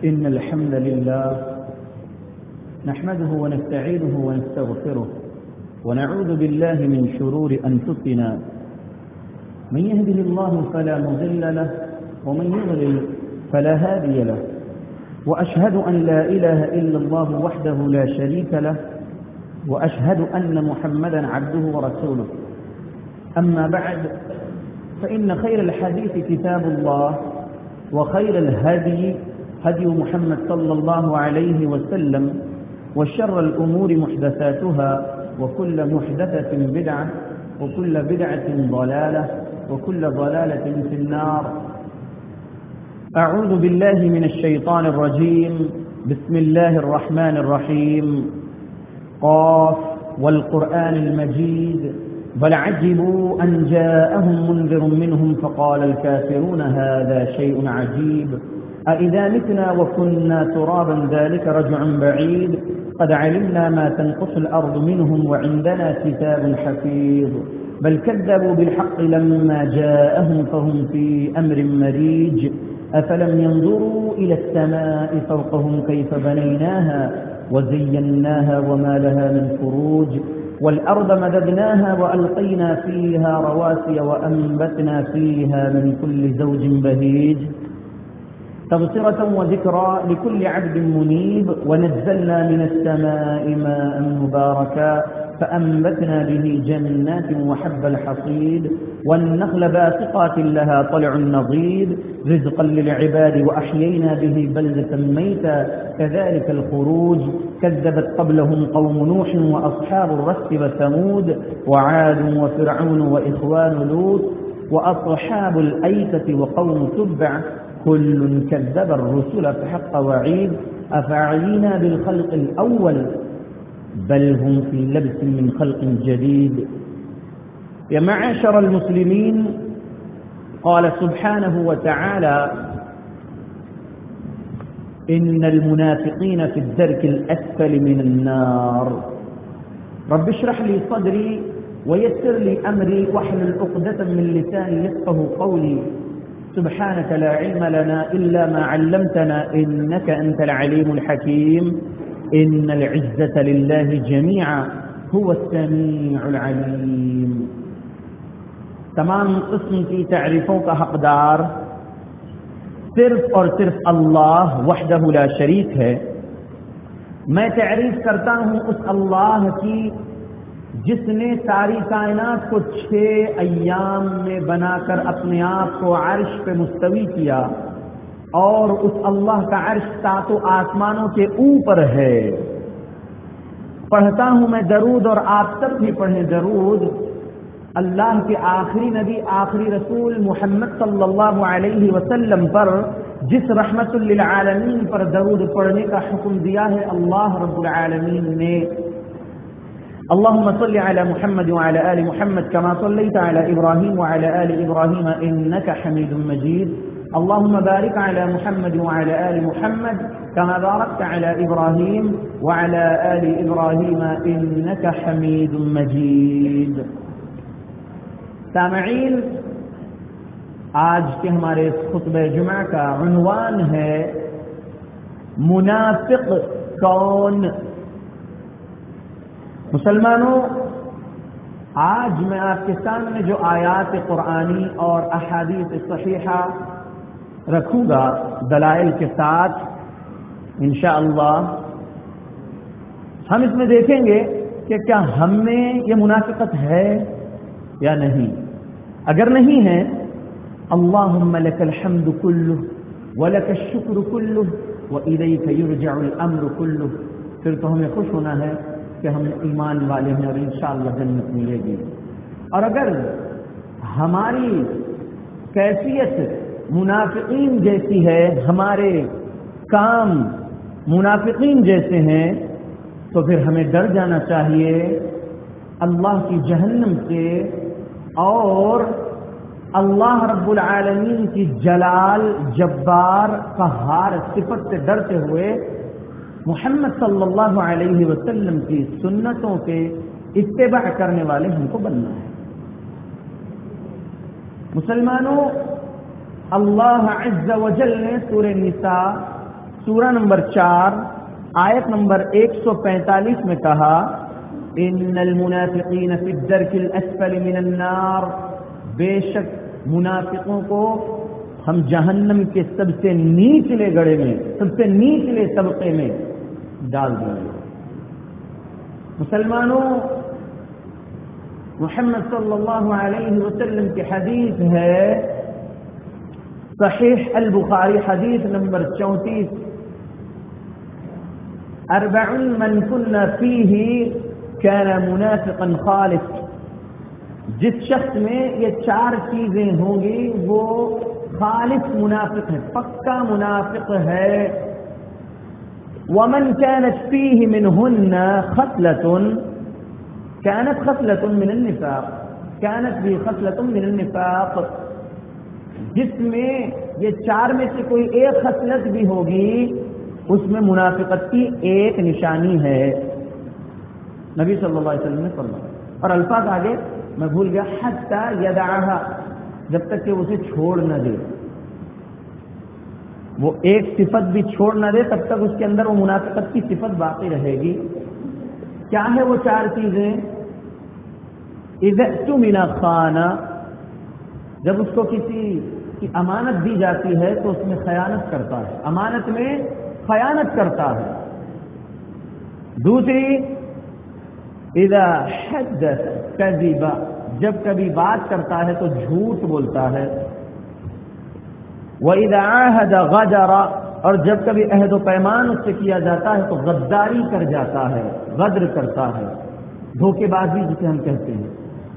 إن الحمد لله نحمده ونستعينه ونستغفره ونعوذ بالله من شرور أنفسنا. من يهده الله فلا مضل له ومن يضلل فلا هادي له، وأشهد أن لا إله إلا الله وحده لا شريك له، وأشهد أن محمدا عبده ورسوله. أما بعد، فإن خير الحديث كتاب الله، وخير الهدي هدي محمد صلى الله عليه وسلم، وشر الأمور محدثاتها، وكل محدثة بدعة، وكل بدعة ضلالة، وكل ضلالة في النار. أعوذ بالله من الشيطان الرجيم. بسم الله الرحمن الرحيم. قاف والقرآن المجيد بل عجبوا أن جاءهم منذر منهم فقال الكافرون هذا شيء عجيب. أإذا متنا وكنا ترابا ذلك رجع بعيد. قد علمنا ما تنقص الأرض منهم وعندنا كتاب حفيظ. بل كذبوا بالحق لما جاءهم فهم في أمر مريج. أفلم ينظروا إلى السماء فوقهم كيف بنيناها وزيناها وما لها من فروج. والأرض مددناها وألقينا فيها رواسي وأنبتنا فيها من كل زوج بهيج. تبصرة وذكرى لكل عبد منيب. ونزلنا من السماء ماء مباركا فأنبتنا به جنات وحب الحصيد والنخل باسقات لها طلع نضيد رزقا للعباد وأحيينا به بلدة ميتا كذلك الخروج. كذبت قبلهم قوم نوح وأصحاب الرس وثمود وعاد وفرعون وإخوان لوط وأصحاب الأيكة وقوم تبع كل كذب الرسل فحق وعيد. أفعينا بالخلق الأول بل هم في لبس من خلق جديد. يا معاشر المسلمين، قال سبحانه وتعالى: إن المنافقين في الدرك الأسفل من النار. رب اشرح لي صدري ويسر لي أمري واحلل عقدة من لساني يفقه قولي. سبحانك لا علم لنا إلا ما علمتنا إنك أنت العليم الحكيم. إن العزة لله جميعا هو السميع العليم. تمام قسم کی تعریفوں کا حقدار صرف اور صرف اللہ وحدہ لا شریک ہے. میں تعریف کرتا ہوں اس اللہ کی جس نے ساری کائنات کو 6 ایام میں بنا کر اپنے آپ کو عرش پہ مستوی کیا، اور اس اللہ کا عرش 7 آسمانوں کے اوپر ہے. پڑھتا ہوں میں درود، اور آپ سب بھی پڑھیں درود اللہ کے آخری نبی آخری رسول محمد صلی اللہ علیہ وسلم پر، جس رحمت للعالمین پر درود پڑھنے کا حکم دیا ہے اللہ رب العالمین نے. اللهم صل على محمد وعلى آل محمد كما صليت على إبراهيم وعلى آل إبراهيم إنك حميد مجيد. اللهم بارك على محمد وعلى آل محمد كما باركت على إبراهيم وعلى آل إبراهيم إنك حميد مجيد. سامعین، آج کے ہمارے خطبہ جمعہ کا عنوان ہے منافق کون؟ مسلمانوں، آج میں آپ کے سامنے جو آیات قرآنی اور احادیث صحیحہ رکھوں گا دلائل کے ساتھ انشاءاللہ، ہم اس میں دیکھیں گے کہ کیا ہم میں یہ منافقت ہے یا نہیں. اگر نہیں ہے، اللہم لک الحمد کلہ ولک الشکر کلہ والیک یرجع الامر کلہ، پھر تو ہمیں خوش ہونا ہے کہ ہم ایمان والے ہیں اور انشاءاللہ جنت ملے گی. اور اگر ہماری کیفیت منافقین جیسی ہے، ہمارے کام منافقین جیسے ہیں، تو پھر ہمیں ڈر جانا چاہیے اللہ کی جہنم سے، اور اللہ رب العالمین کی جلال جبار قہار صفت سے ڈرتے ہوئے محمد صلی اللہ علیہ وسلم کی سنتوں کے اتباع کرنے والے ہم کو بننا ہے. مسلمانوں، اللہ عز و جل نے سورہ نساء سورہ نمبر 4 آیت نمبر 145 میں کہا ان المنافقین فی الدرک الاسفل من النار، بے شک منافقوں کو ہم جہنم کے سب سے نیچلے گڑھے میں، سب سے نیچلے طبقے میں ڈال دیں گے۔ مسلمانوں، محمد صلی اللہ علیہ وسلم کی حدیث ہے، صحیح البخاری حدیث نمبر 34، 40 من كن فيه كان منافقا خالص، جس شخص میں یہ 4 چیزیں ہوں گی وہ خالص منافق ہے، پکا منافق ہے۔ ومن كانت فيه منهن خصلة كانت خصلة من النفاق، كانت بھی خصلة من النفاق، جس میں یہ 4 میں سے کوئی ایک خصلت بھی ہوگی اس میں منافقت کی ایک نشانی ہے، نبی صلی اللہ علیہ وسلم نے فرمایا۔ اور الفاظ آگے میں بھول گیا، حتی یدعها، جب تک کہ اسے چھوڑ نہ دے، وہ ایک صفت بھی چھوڑ نہ دے تب تک اس کے اندر وہ منافقت کی صفت باقی رہے گی۔ کیا ہے وہ 4 چیزیں؟ اذا اؤتمن خان، جب اس کو کسی کی امانت دی جاتی ہے تو اس میں خیانت کرتا ہے، امانت میں خیانت کرتا ہے۔ دوسری، اذا حدث کذب، جب کبھی بات کرتا ہے تو جھوٹ بولتا ہے۔ وَإِذَا عَاهَدَ غَدَرَ، اور جب کبھی عہد و پیمان اس سے کیا جاتا ہے تو غداری کر جاتا ہے، غدر کرتا ہے، دھوکے بازی جسے ہم کہتے ہیں۔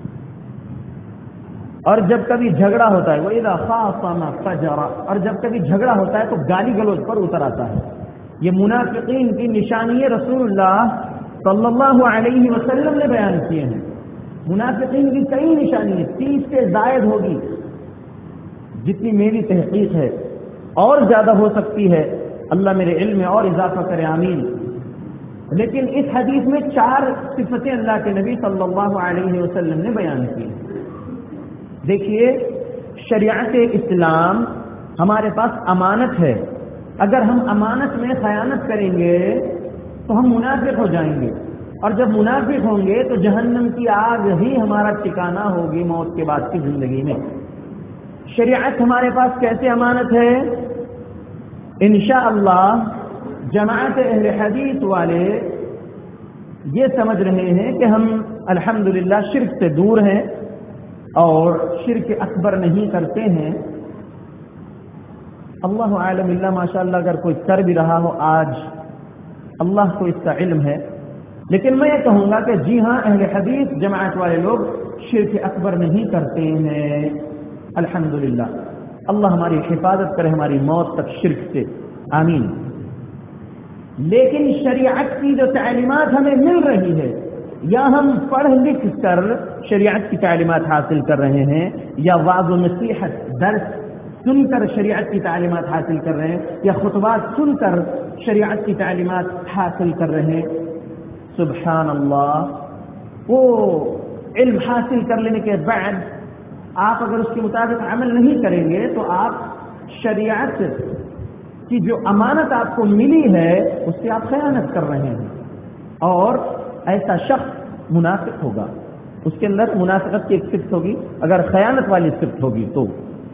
اور جب کبھی جھگڑا ہوتا ہے، وَإِذَا خَاصَمَ فَجَرَ، اور جب کبھی جھگڑا ہوتا ہے تو گالی گلوچ پر اتر آتا ہے۔ یہ منافقین کی نشانی رسول اللہ صلی اللہ علیہ وسلم نے بیان کیے ہیں۔ منافقین کی کئی نشانی ہیں، 30 سے زائد ہوگی جتنی میری تحقیق ہے، اور زیادہ ہو سکتی ہے، اللہ میرے علم میں اور اضافہ کرے، آمین۔ لیکن اس حدیث میں 4 صفتیں اللہ کے نبی صلی اللہ علیہ وسلم نے بیان کی۔ دیکھیے، شریعت اسلام ہمارے پاس امانت ہے، اگر ہم امانت میں خیانت کریں گے تو ہم منافق ہو جائیں گے، اور جب منافق ہوں گے تو جہنم کی آگ ہی ہمارا ٹھکانہ ہوگی موت کے بعد کی زندگی میں۔ شریعت ہمارے پاس کیسے امانت ہے؟ انشاءاللہ جماعت اہل حدیث والے یہ سمجھ رہے ہیں کہ ہم الحمدللہ شرک سے دور ہیں اور شرک اکبر نہیں کرتے ہیں۔ اللہ عالم اللہ، ماشاءاللہ اگر کوئی کر بھی رہا ہو آج، اللہ کو اس کا علم ہے، لیکن میں یہ کہوں گا کہ جی ہاں، اہل حدیث جماعت والے لوگ شرک اکبر نہیں کرتے ہیں، الحمدللہ۔ اللہ ہماری حفاظت کرے ہماری موت تک شرک سے، آمین۔ لیکن شریعت کی جو تعلیمات ہمیں مل رہی ہے، یا ہم پڑھ لکھ کر شریعت کی تعلیمات حاصل کر رہے ہیں، یا وعظ و نصیحت درس سن کر شریعت کی تعلیمات حاصل کر رہے ہیں، یا خطبات سن کر شریعت کی تعلیمات حاصل کر رہے ہیں، سبحان اللہ، وہ علم حاصل کر لینے کے بعد آپ اگر اس کے مطابق عمل نہیں کریں گے تو آپ شریعت کی جو امانت آپ کو ملی ہے اس سے آپ خیانت کر رہے ہیں، اور ایسا شخص منافق ہوگا، اس کے اندر منافقت کی ایک صفت ہوگی اگر خیانت والی صفت ہوگی تو۔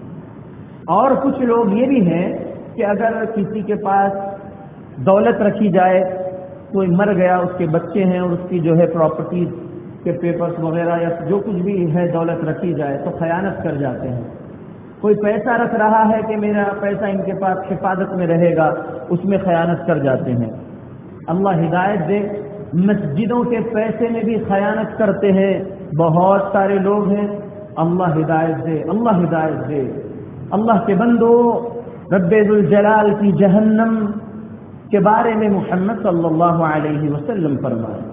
اور کچھ لوگ یہ بھی ہیں کہ اگر کسی کے پاس دولت رکھی جائے، کوئی مر گیا، اس کے بچے ہیں اور اس کی جو ہے پراپرٹیز کے پیپرز وغیرہ یا جو کچھ بھی ہے دولت رکھی جائے تو خیانت کر جاتے ہیں۔ کوئی پیسہ رکھ رہا ہے کہ میرا پیسہ ان کے پاس حفاظت میں رہے گا، اس میں خیانت کر جاتے ہیں۔ اللہ ہدایت دے، مسجدوں کے پیسے میں بھی خیانت کرتے ہیں بہت سارے لوگ ہیں، اللہ ہدایت دے، اللہ ہدایت دے۔ اللہ کے بندو، رب ذوالجلال کی جہنم کے بارے میں محمد صلی اللہ علیہ وسلم فرمائے،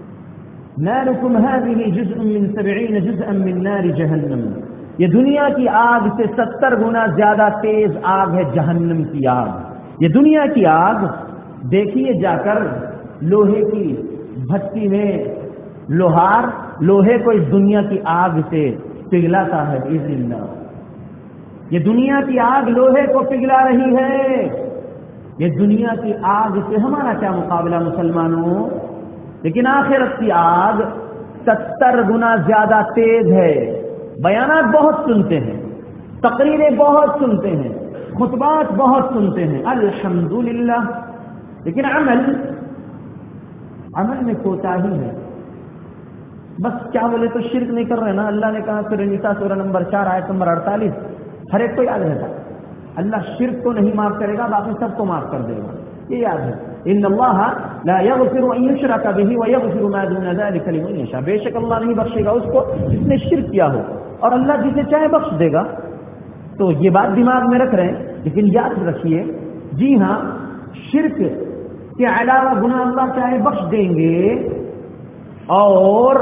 نارکم هذه جزء من 70 جزءا من نار جہنم، یہ دنیا کی آگ سے 70 گنا زیادہ تیز آگ ہے جہنم کی آگ۔ یہ دنیا کی آگ دیکھیے جا کر لوہے کی بھٹی میں لوہار لوہے کو اس دنیا کی آگ سے پگھلاتا ہے باذن اللہ۔ یہ دنیا کی آگ لوہے کو پگھلا رہی ہے، یہ دنیا کی آگ سے ہمارا کیا مقابلہ مسلمانوں، لیکن آخرت کی آگ 70 گنا زیادہ تیز ہے۔ بیانات بہت سنتے ہیں، تقریریں بہت سنتے ہیں، خطبات بہت سنتے ہیں، الحمدللہ، لیکن عمل میں کوتاہی ہے۔ بس کیا بولے تو شرک نہیں کر رہے نا۔ اللہ نے کہا سورہ نساء سورہ نمبر 4 آیت نمبر 48، ہر ایک کو یاد رہتا اللہ شرک کو نہیں معاف کرے گا، باقی سب کو معاف کر دے گا، یہ یاد ہے۔ ان اللہ لا یغفر ان یشرک بہ ویغفر ما دون ذلک لمن یشاء، بے شک اللہ نہیں بخشے گا اس کو جس نے شرک کیا ہو، اور اللہ جسے چاہے بخش دے گا۔ تو یہ بات دماغ میں رکھ رہے ہیں، لیکن یاد رکھیے، جی ہاں، شرک کے علاوہ گناہ اللہ چاہے بخش دیں گے اور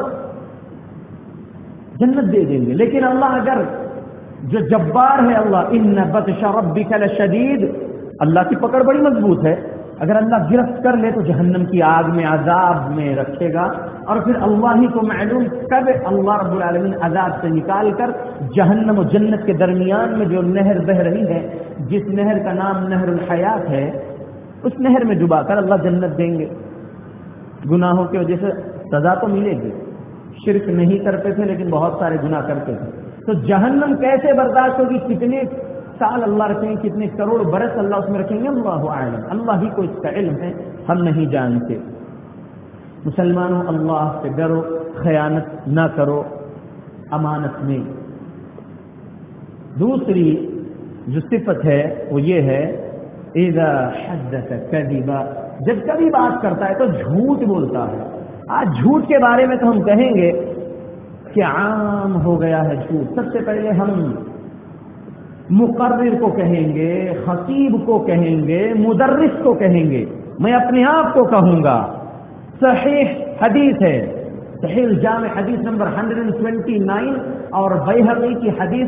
جنت دے دیں گے، لیکن اللہ اگر جو جبار ہے، اللہ ان بطش ربک لشدید، اللہ کی پکڑ بڑی مضبوط ہے، اگر اللہ گرفت کر لے تو جہنم کی آگ میں عذاب میں رکھے گا، اور پھر اللہ ہی کو معلوم کب اللہ رب العالمین عذاب سے نکال کر جہنم و جنت کے درمیان میں جو نہر بہ رہی ہے، جس نہر کا نام نہر الحیات ہے، اس نہر میں ڈبا کر اللہ جنت دیں گے۔ گناہوں کی وجہ سے سزا تو ملے گی، شرک نہیں کرتے تھے لیکن بہت سارے گناہ کرتے تھے، تو جہنم کیسے برداشت ہوگی؟ کتنے سال اللہ رکھیں گے، کتنے کروڑ برس اللہ اس میں رکھیں گے، اللہ اعلم، اللہ ہی کو اس کا علم ہے، ہم نہیں جانتے۔ مسلمانوں، اللہ سے ڈرو، خیانت نہ کرو امانت میں۔ دوسری جو صفت ہے وہ یہ ہے اذا حدث کذبا، جب کبھی بات کرتا ہے تو جھوٹ بولتا ہے۔ آج جھوٹ کے بارے میں تو ہم کہیں گے کہ عام ہو گیا ہے جھوٹ۔ سب سے پہلے ہم مقرر کو کہیں گے، خطیب کو کہیں گے، مدرس کو کہیں گے، میں اپنے آپ کو کہوں گا۔ صحیح حدیث ہے، صحیح الجامع حدیث نمبر 129 اور بیہقی کی حدیث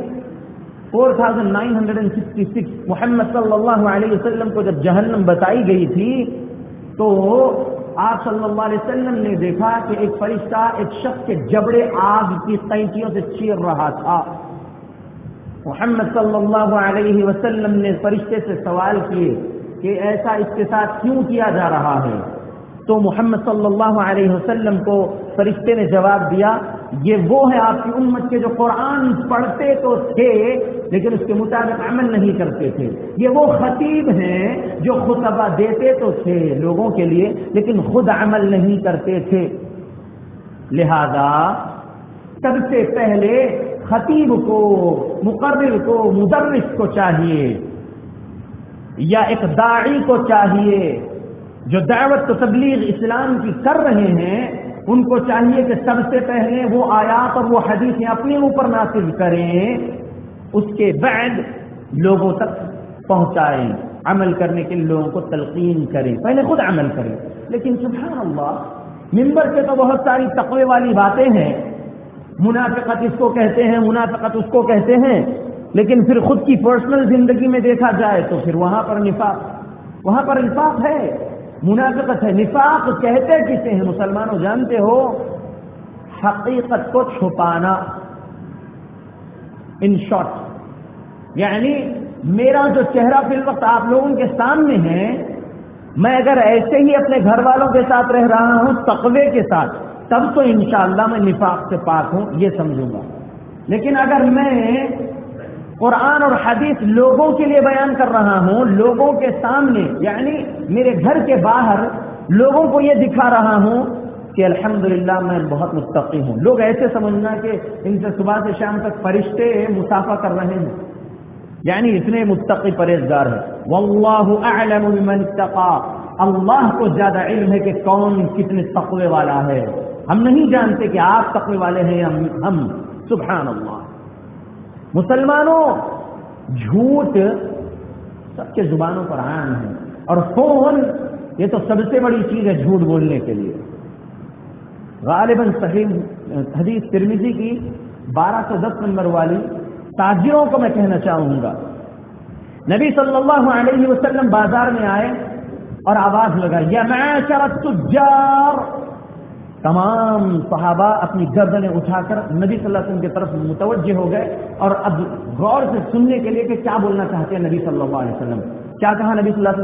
4966، محمد صلی اللہ علیہ وسلم کو جب جہنم بتائی گئی تھی تو آپ صلی اللہ علیہ وسلم نے دیکھا کہ ایک فرشتہ ایک شخص کے جبڑے آگ کی قینچیوں سے چیر رہا تھا۔ محمد صلی اللہ علیہ وسلم نے فرشتے سے سوال کیے کہ ایسا اس کے ساتھ کیوں کیا جا رہا ہے؟ تو محمد صلی اللہ علیہ وسلم کو فرشتے نے جواب دیا، یہ وہ ہے آپ کی امت کے جو قرآن پڑھتے تو تھے لیکن اس کے مطابق عمل نہیں کرتے تھے، یہ وہ خطیب ہیں جو خطبہ دیتے تو تھے لوگوں کے لیے لیکن خود عمل نہیں کرتے تھے۔ لہذا سب سے پہلے خطیب کو، مقرر کو، مدرس کو چاہیے یا ایک داعی کو چاہیے جو دعوت و تبلیغ اسلام کی کر رہے ہیں، ان کو چاہیے کہ سب سے پہلے وہ آیات اور وہ حدیثیں اپنے اوپر نافذ کریں، اس کے بعد لوگوں تک پہنچائیں، عمل کرنے کے لیے لوگوں کو تلقین کریں، پہلے خود عمل کریں۔ لیکن سبحان اللہ، منبر پہ تو بہت ساری تقوی والی باتیں ہیں، منافقت اس کو کہتے ہیں، منافقت اس کو کہتے ہیں، لیکن پھر خود کی پرسنل زندگی میں دیکھا جائے تو پھر وہاں پر نفاق ہے، منافقت ہے۔ نفاق کہتے کسے ہیں مسلمانوں جانتے ہو؟ حقیقت کو چھپانا، ان شارٹ، یعنی میرا جو چہرہ فی الوقت آپ لوگوں کے سامنے ہے، میں اگر ایسے ہی اپنے گھر والوں کے ساتھ رہ رہا ہوں تقوی کے ساتھ، تب تو انشاءاللہ میں نفاق سے پاک ہوں، یہ سمجھوں گا۔ لیکن اگر میں قرآن اور حدیث لوگوں کے لیے بیان کر رہا ہوں، لوگوں کے سامنے، یعنی میرے گھر کے باہر لوگوں کو یہ دکھا رہا ہوں کہ الحمدللہ میں بہت متقی ہوں، لوگ ایسے سمجھنا کہ ان سے صبح سے شام تک فرشتے مسافہ کر رہے ہیں، یعنی اتنے متقی پرہیزگار ہے۔ واللہ اعلم بمن اتقى، اللہ کو زیادہ علم ہے کہ کون کتنے تقوی والا ہے، ہم نہیں جانتے کہ آپ تقوی والے ہیں یا ہم، سبحان اللہ۔ مسلمانوں، جھوٹ سب کے زبانوں پر عام ہے، اور فون یہ تو سب سے بڑی چیز ہے جھوٹ بولنے کے لیے۔ غالباً صحیح حدیث ترمذی کی 1210 نمبر والی، تاجروں کو میں کہنا چاہوں گا، نبی صلی اللہ علیہ وسلم بازار میں آئے اور آواز لگائی، یا معاشر التجار، تمام صحابہ اپنی گردنیں اٹھا کر نبی صلی اللہ علیہ وسلم کی طرف متوجہ ہو گئے اور اب غور سے سننے کے لیے کہ کیا بولنا چاہتے ہیں نبی صلی اللہ علیہ وسلم۔ کیا کہا نبی صلی اللہ علیہ وسلم نے؟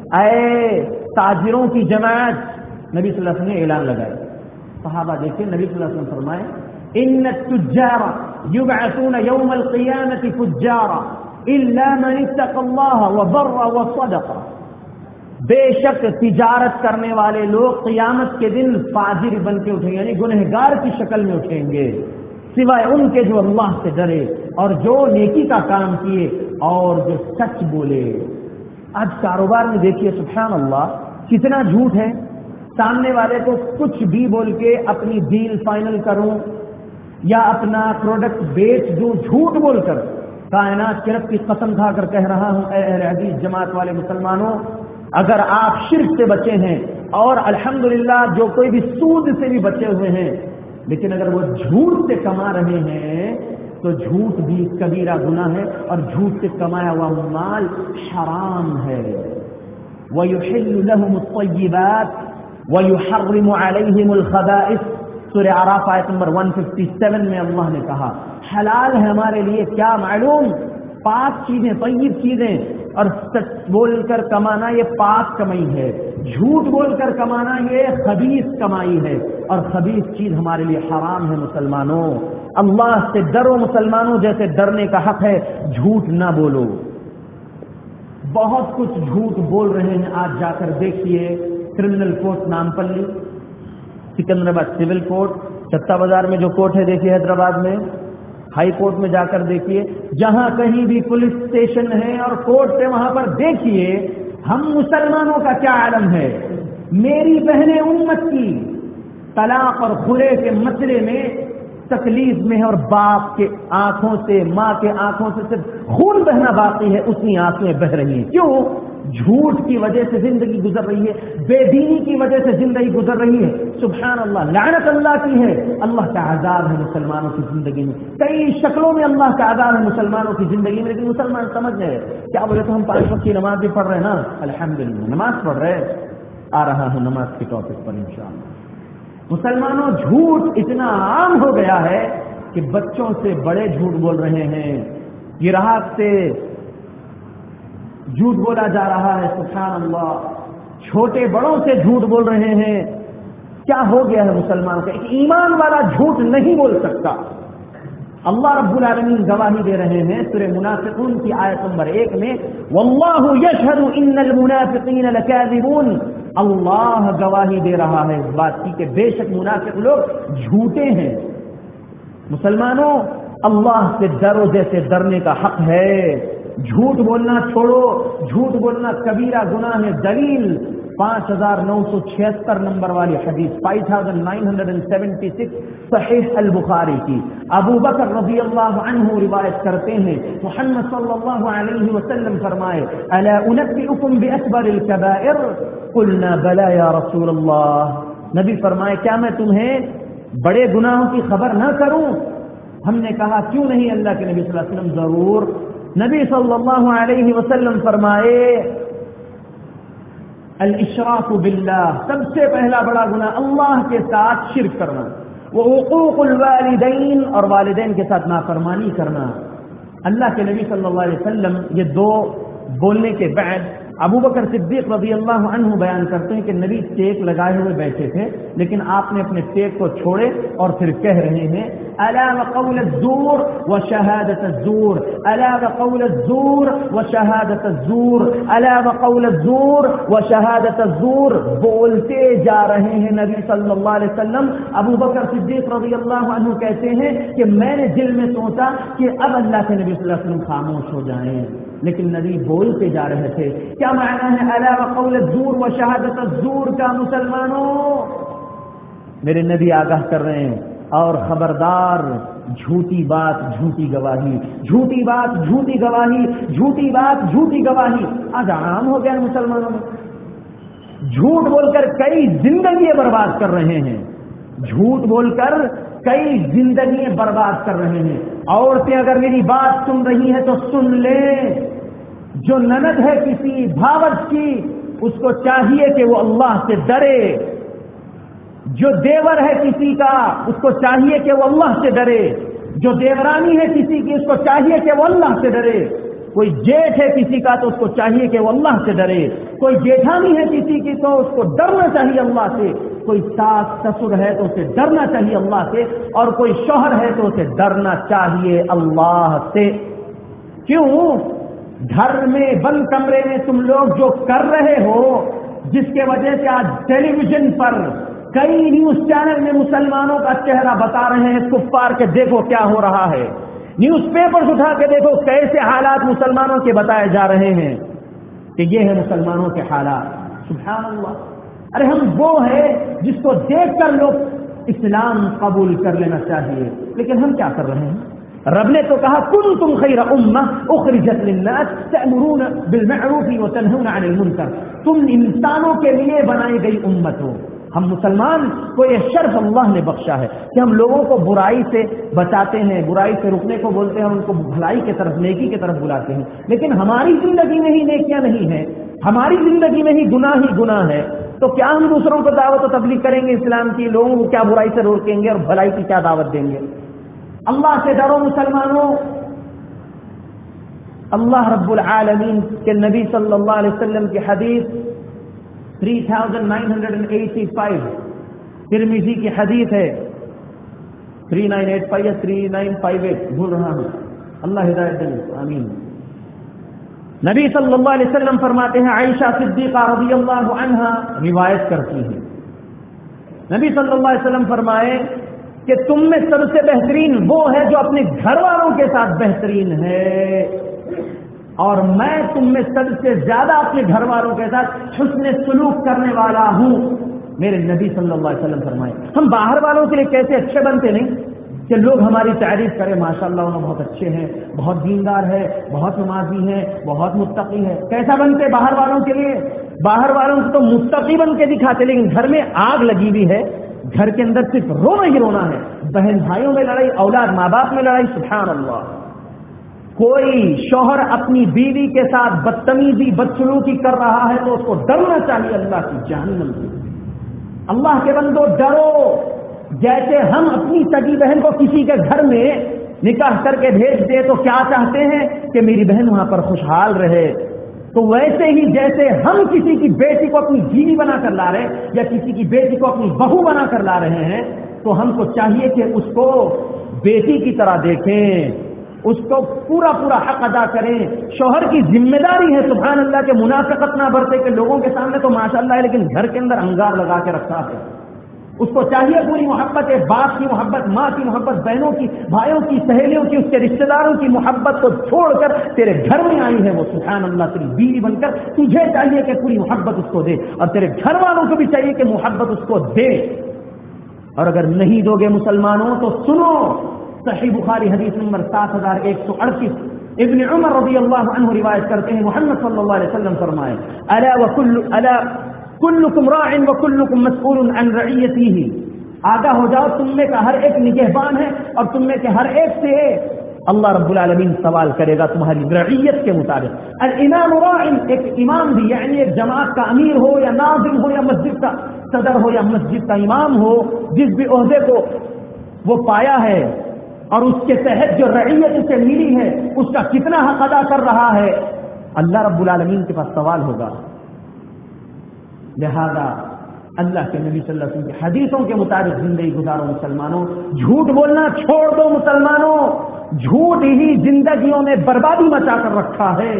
اے تاجروں کی جماعت، نبی صلی اللہ علیہ وسلم نے اعلان لگایا. صحابہ دیکھیں نبی صلی اللہ علیہ وسلم فرمائے ان التجار يبعثون يوم القيامة فجارا الا من اتقى الله وبر وصدق. بے شک تجارت کرنے والے لوگ قیامت کے دن فاجر بن کے اٹھیں گے، یعنی گنہگار کی شکل میں اٹھیں گے، سوائے ان کے جو اللہ سے ڈرے اور جو نیکی کا کام کیے اور جو سچ بولے. آج کاروبار میں دیکھیے سبحان اللہ کتنا جھوٹ ہے. سامنے والے کو کچھ بھی بول کے اپنی ڈیل فائنل کروں یا اپنا پروڈکٹ بیچ دوں، جھوٹ بول کر. کائنات کے رب کی قسم کھا کر کہہ رہا ہوں اے اہل حدیث جماعت والے مسلمانوں، اگر آپ شرک سے بچے ہیں اور الحمدللہ جو کوئی بھی سود سے بھی بچے ہوئے ہیں، لیکن اگر وہ جھوٹ سے کما رہے ہیں تو جھوٹ بھی کبیرہ گناہ ہے اور جھوٹ سے کمایا ہوا مال حرام ہے. وَيُحِلُّ لَهُمُ الطَّيِّبَاتِ وَيُحَرِّمُ عَلَيْهِمُ الْخَبَائِثَ. سورہ اعراف آیت نمبر 157 میں اللہ نے کہا حلال ہے ہمارے لیے کیا معلوم، پاک چیزیں، طیب چیزیں، اور سچ بول کر کمانا یہ پاک کمائی ہے، جھوٹ بول کر کمانا یہ خبیث کمائی ہے، اور خبیث چیز ہمارے لیے حرام ہے. مسلمانوں اللہ سے ڈرو، مسلمانوں جیسے ڈرنے کا حق ہے. جھوٹ نہ بولو. بہت کچھ جھوٹ بول رہے ہیں. آج جا کر دیکھیے criminal court Nampally, Secunderabad civil court, Chatta Bazaar میں جو کورٹ ہے دیکھیے حیدرآباد میں، ہائی کورٹ میں جا کر دیکھیے، جہاں کہیں بھی پولیس اسٹیشن ہے اور کورٹ ہے وہاں پر دیکھیے ہم مسلمانوں کا کیا عالم ہے. میری بہنیں امت کی طلاق اور خلع کے مسئلے میں تکلیف میں ہے اور باپ کے آنکھوں سے، ماں کے آنکھوں سے صرف خون بہنا باقی ہے، اتنی آنکھیں بہ رہی ہیں. کیوں؟ جھوٹ کی وجہ سے زندگی گزر رہی ہے، بے دینی کی وجہ سے زندگی گزر رہی ہے. سبحان اللہ، لعنت اللہ کی ہے. اللہ کا عذاب ہے مسلمانوں کی زندگی میں، کئی شکلوں میں اللہ کا عذاب ہے مسلمانوں کی زندگی میں. لیکن مسلمان سمجھ رہے کیا بولے تو ہم 5 وقت کی نماز بھی پڑھ رہے ہیں نا، الحمدللہ نماز پڑھ رہے. آ رہا ہوں نماز کے ٹاپک پر انشاءاللہ. مسلمانوں جھوٹ اتنا عام ہو گیا ہے کہ بچوں سے بڑے جھوٹ بول رہے ہیں، گراہک سے جھوٹ بولا جا رہا ہے. سبحان اللہ، چھوٹے بڑوں سے جھوٹ بول رہے ہیں. کیا ہو گیا ہے مسلمان کا؟ ایک ایمان والا جھوٹ نہیں بول سکتا. اللہ رب العالمین گواہی دے رہے ہیں سورہ منافقون کی آیت نمبر 1 میں، واللہ یشہد ان المنافقین لکاذبون. اللہ گواہی دے رہا ہے اس بات کی کہ بے شک منافق لوگ جھوٹے ہیں. مسلمانوں اللہ سے ڈرو جیسے ڈرنے کا حق ہے. جھوٹ بولنا چھوڑو، جھوٹ بولنا کبیرہ گناہ ہے. دلیل 5976 نمبر والی حدیث 5976 صحیح البخاری کی. ابو بکر رضی اللہ عنہ روایت کرتے ہیں محمد صلی اللہ علیہ وسلم فرمائے الا انبئکم باکبر الکبائر قلنا بلا یا رسول اللہ. نبی فرمائے کیا میں تمہیں بڑے گناہوں کی خبر نہ کروں؟ ہم نے کہا کیوں نہیں اللہ کے نبی صلی اللہ علیہ وسلم. ضرور. نبی صلی اللہ علیہ وسلم فرمائے الاشراک باللہ، سب سے پہلا بڑا گناہ اللہ کے ساتھ شرک کرنا، وعقوق الوالدین، اور والدین کے ساتھ نافرمانی کرنا. اللہ کے نبی صلی اللہ علیہ وسلم یہ دو بولنے کے بعد ابو بکر صدیق رضی اللہ عنہ بیان کرتے ہیں کہ نبی ٹیک لگائے ہوئے بیٹھے تھے، لیکن آپ نے اپنے ٹیک کو چھوڑے اور پھر کہہ رہے ہیں الا وقول الزور وشهادة الزور، الا وقول الزور وشهادة الزور، الا وقول الزور وشهادة الزور. بولتے جا رہے ہیں نبی صلی اللہ علیہ وسلم. ابو بکر صدیق رضی اللہ عنہ کہتے ہیں کہ میں نے دل میں سوچا کہ اب اللہ کے نبی صلی اللہ علیہ وسلم خاموش ہو جائیں، لیکن نبی بولتے جا رہے تھے. کیا معنی ہے الا وقول الزور وشهادة الزور کا؟ مسلمانوں میرے نبی آگاہ کر رہے ہیں اور خبردار، جھوٹی بات جھوٹی گواہی، جھوٹی بات جھوٹی گواہی، جھوٹی بات جھوٹی گواہی آج عام ہو گیا مسلمانوں میں. جھوٹ بول کر کئی زندگیاں برباد کر رہے ہیں، جھوٹ بول کر کئی زندگیاں برباد کر رہے ہیں. عورتیں اگر میری بات سن رہی ہیں تو سن لیں، جو نند ہے کسی بھاوج کی اس کو چاہیے کہ وہ اللہ سے ڈرے، جو دیور ہے کسی کا اس کو چاہیے کہ وہ اللہ سے ڈرے، جو دیورانی ہے کسی کی اس کو چاہیے کہ وہ اللہ سے ڈرے. کوئی جیٹھ ہے کسی کا تو اس کو چاہیے کہ وہ اللہ سے ڈرے، کوئی جیٹھانی ہے کسی کی تو اس کو ڈرنا چاہیے اللہ سے، کوئی ساس سسر ہے تو اسے ڈرنا چاہیے اللہ سے، اور کوئی شوہر ہے تو اسے ڈرنا چاہیے اللہ سے۔ کیوں؟ گھر میں بند کمرے میں تم لوگ جو کر رہے ہو، جس کے وجہ سے آج ٹیلی ویژن پر کئی نیوز چینل میں مسلمانوں کا چہرہ بتا رہے ہیں کفار کے، دیکھو کیا ہو رہا ہے، نیوز پیپرز اٹھا کے دیکھو کیسے حالات مسلمانوں کے بتائے جا رہے ہیں کہ یہ ہے مسلمانوں کے حالات۔ سبحان اللہ، ارے ہم وہ ہے جس کو دیکھ کر لوگ اسلام قبول کر لینا چاہیے، لیکن ہم کیا کر رہے ہیں؟ رب نے تو کہا کنتم خیر امہ اخرجت للناس تأمرون بالمعروف وتنہون عن المنکر، تم انسانوں کے لیے بنائی گئی امت ہو۔ ہم مسلمان کو یہ شرف اللہ نے بخشا ہے کہ ہم لوگوں کو برائی سے بچاتے ہیں، برائی سے رکنے کو بولتے ہیں، ان کو بھلائی کی طرف، نیکی کی طرف بلاتے ہیں، لیکن ہماری زندگی میں ہی نیکیاں نہیں ہیں، ہماری زندگی میں ہی گناہ ہے، تو کیا ہم دوسروں کو دعوت و تبلیغ کریں گے اسلام کی؟ لوگوں کو کیا برائی سے روکیں گے اور بھلائی کی کیا دعوت دیں گے؟ اللہ سے ڈرو مسلمانوں۔ اللہ رب العالمین کے نبی صلی اللہ علیہ وسلم کی حدیث 3985 ترمذی کی حدیث ہے، 3985 یا 3958 بھول رہا ہوں، اللہ ہدایت دے، آمین۔ نبی صلی اللہ علیہ وسلم فرماتے ہیں، عائشہ صدیقہ رضی اللہ عنہا روایت کرتی ہیں، نبی صلی اللہ علیہ وسلم فرمائے کہ تم میں سب سے بہترین وہ ہے جو اپنے گھر والوں کے ساتھ بہترین ہے، اور میں تم میں سب سے زیادہ اپنے گھر والوں کے ساتھ حسن سلوک کرنے والا ہوں، میرے نبی صلی اللہ علیہ وسلم فرمائے۔ ہم باہر والوں کے لیے کیسے اچھے بنتے نہیں کہ لوگ ہماری تعریف کریں، ماشاءاللہ انہوں بہت اچھے ہیں، بہت دیندار ہے، بہت نمازی ہے، بہت متقی ہے۔ کیسا بنتے باہر والوں کے لیے؟ باہر والوں کو تو متقی بن کے دکھاتے، لیکن گھر میں آگ لگی ہوئی ہے، گھر کے اندر صرف رونا ہی رونا ہے، بہن بھائیوں میں لڑائی، اولاد ماں باپ میں لڑائی، سبحان اللہ۔ کوئی شوہر اپنی بیوی کے ساتھ بدتمیزی بدسلوکی کر رہا ہے تو اس کو ڈرنا چاہیے اللہ کی جہنم سے۔ اللہ کے بندو ڈرو، جیسے ہم اپنی سگی بہن کو کسی کے گھر میں نکاح کر کے بھیج دے تو کیا چاہتے ہیں کہ میری بہن وہاں پر خوشحال رہے، تو ویسے ہی جیسے ہم کسی کی بیٹی کو اپنی بیوی بنا کر لا رہے یا کسی کی بیٹی کو اپنی بہو بنا کر لا رہے ہیں، تو ہم کو چاہیے کہ اس کو بیٹی کی طرح دیکھیں، اس کو پورا حق ادا کریں۔ شوہر کی ذمہ داری ہے سبحان اللہ کہ منافقت نہ برتے، کہ لوگوں کے سامنے تو ماشاءاللہ ہے لیکن گھر کے اندر انگار لگا کے رکھا ہے۔ اس کو چاہیے پوری محبت ہے، باپ کی محبت، ماں کی محبت، بہنوں کی، بھائیوں کی، سہیلیوں کی، اس کے رشتہ داروں کی محبت کو چھوڑ کر تیرے گھر میں آئی ہے وہ سبحان اللہ تیری بیوی بن کر، تجھے چاہیے کہ پوری محبت اس کو دے، اور تیرے گھر والوں کو بھی چاہیے کہ محبت اس کو دے۔ اور اگر نہیں دو گے مسلمانوں تو سنو، صحیح بخاری حدیث نمبر 7138، ابن عمر رضی اللہ عنہ روایت کرتے ہیں، محمد صلی اللہ علیہ وسلم فرمائے، الا کلکم راع وکلکم مسئول عن رعیتہ، آگاہ ہو جاؤ، تم میں کا ہر ایک نگہبان ہے اور تم میں کے ہر ایک سے اللہ رب العالمین سوال کرے گا تمہاری رعیت کے مطابق۔ الامام راع، ایک امام بھی یعنی ایک جماعت کا امیر ہو یا ناظم ہو یا مسجد کا صدر ہو یا مسجد کا امام ہو، جس بھی عہدے کو وہ پایا ہے اور اس کے تحت جو رعیت اسے ملی ہے اس کا کتنا حق ادا کر رہا ہے، اللہ رب العالمین کے پاس سوال ہوگا۔ لہذا اللہ کے نبی صلی اللہ علیہ وسلم کی حدیثوں کے مطابق زندگی گزارو مسلمانوں، جھوٹ بولنا چھوڑ دو مسلمانوں، جھوٹ ہی زندگیوں میں بربادی مچا کر رکھا ہے۔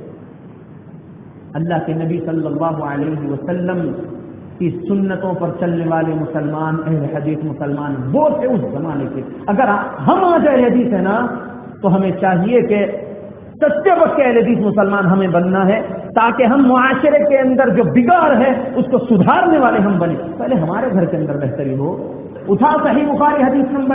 اللہ کے نبی صلی اللہ علیہ وسلم کی سنتوں پر چلنے والے مسلمان، اہل حدیث مسلمان وہ تھے اس زمانے کے۔ اگر ہم آج اہل حدیث ہیں نا تو ہمیں چاہیے کہ سچے وقت کے اہل حدیث مسلمان ہمیں بننا ہے، تاکہ ہم معاشرے کے اندر جو بگاڑ ہے اس کو سدھارنے والے ہم بنیں۔ پہلے ہمارے گھر کے اندر بہتری ہو۔ اٹھا صحیح بخاری حدیث نمبر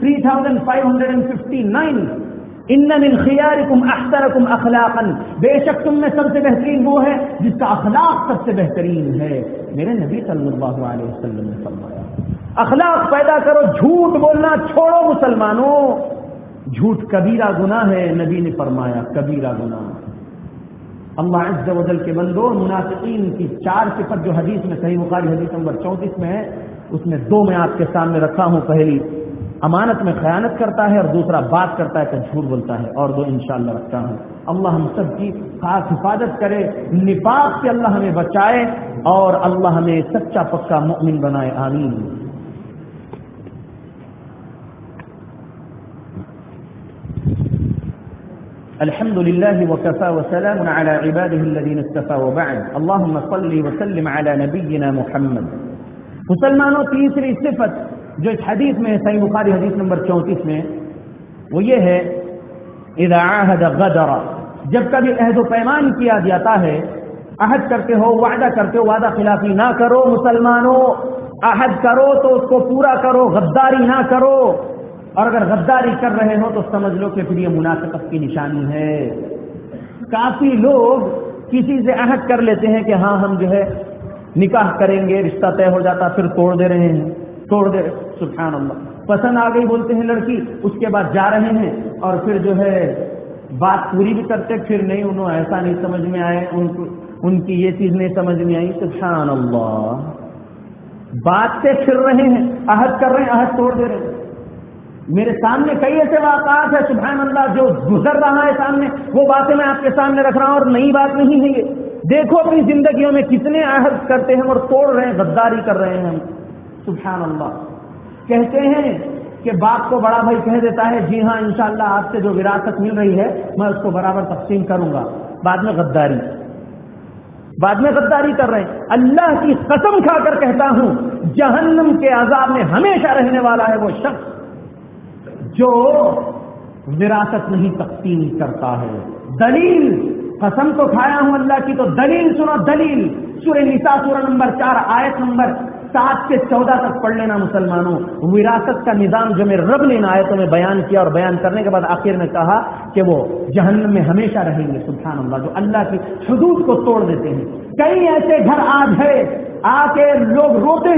3559، ان من خیارکم احسنکم اخلاقا، بے شک تم میں سب سے بہترین وہ ہے جس کا اخلاق سب سے بہترین ہے، میرے نبی صلی اللہ علیہ وسلم نے فرمایا۔ اخلاق پیدا کرو، جھوٹ بولنا چھوڑو مسلمانوں، جھوٹ کبیرہ گناہ ہے، نبی نے فرمایا کبیرہ گناہ۔ اللہ عز و جل کے بندو، منافقین کی 4 صفت جو حدیث میں صحیح بخاری حدیث نمبر 34 میں ہے، اس میں 2 میں آپ کے سامنے رکھا ہوں۔ پہلی، امانت میں خیانت کرتا ہے، اور دوسرا بات کرتا ہے کہ جھوٹ بولتا ہے، اور دو انشاءاللہ رکھتا ہوں۔ اللہ ہم سب کی خاص حفاظت کرے، نفاق سے اللہ ہمیں بچائے، اور اللہ ہمیں سچا پکا مؤمن بنائے، آمین۔ الحمد لله وكفى وسلام على عباده الذين اصطفى وبعد اللهم صل وسلم على نبينا محمد۔ مسلمانوں، تیسری صفت جو اس حدیث میں صحیح بخاری حدیث نمبر 34 میں، وہ یہ ہے اذا عاهد غدر، جب کبھی عہد و پیمان کیا جاتا ہے، عہد کرتے ہو، وعدہ کرتے ہو، وعدہ خلافی نہ کرو مسلمانوں، عہد کرو تو اس کو پورا کرو، غداری نہ کرو، اور اگر غداری کر رہے ہو تو سمجھ لو کہ پھر یہ منافقت کی نشانی ہے۔ کافی لوگ کسی سے عہد کر لیتے ہیں کہ ہاں ہم جو ہے نکاح کریں گے، رشتہ طے ہو جاتا، پھر توڑ دے رہے ہیں، سبحان اللہ، پسند آ گئی بولتے ہیں لڑکی، اس کے بعد جا رہے ہیں، اور پھر جو ہے بات پوری بھی کرتے، پھر نہیں، انہوں ایسا نہیں سمجھ میں آئے، ان کی یہ چیز نہیں سمجھ میں آئی، سبحان اللہ، بات سے پھر رہے ہیں، عہد کر رہے ہیں، عہد توڑ دے رہے ہیں۔ میرے سامنے کئی ایسے واقعات ہیں سبحان اللہ جو گزر رہا ہے سامنے، وہ باتیں میں آپ کے سامنے رکھ رہا ہوں، اور نئی بات نہیں ہے یہ۔ دیکھو اپنی زندگیوں میں کتنے عہد کرتے ہیں اور توڑ رہے ہیں، غداری کر رہے ہیں ہم، سبحان اللہ۔ کہتے ہیں کہ باپ کو بڑا بھائی کہہ دیتا ہے جی ہاں انشاءاللہ آپ سے جو وراثت مل رہی ہے میں اس کو برابر تقسیم کروں گا، بعد میں غداری کر رہے ہیں۔ اللہ کی قسم کھا کر کہتا ہوں جہنم کے عذاب میں ہمیشہ رہنے والا ہے وہ شخص جو وراثت نہیں تقسیم کرتا ہے۔ دلیل، قسم تو کھایا ہوں اللہ کی، تو دلیل سنو، دلیل سورہ نساء سورہ نمبر 4 آیت نمبر 7 سے 14 تک پڑھ لینا مسلمانوں۔ وراثت کا نظام جو میرے رب نے ان آیتوں میں بیان کیا، اور بیان کرنے کے بعد آخر میں کہا کہ وہ جہنم میں ہمیشہ رہیں گے، سبحان اللہ، جو اللہ کی حدود کو توڑ دیتے ہیں۔ کئی ایسے گھر آج ہے آ کے لوگ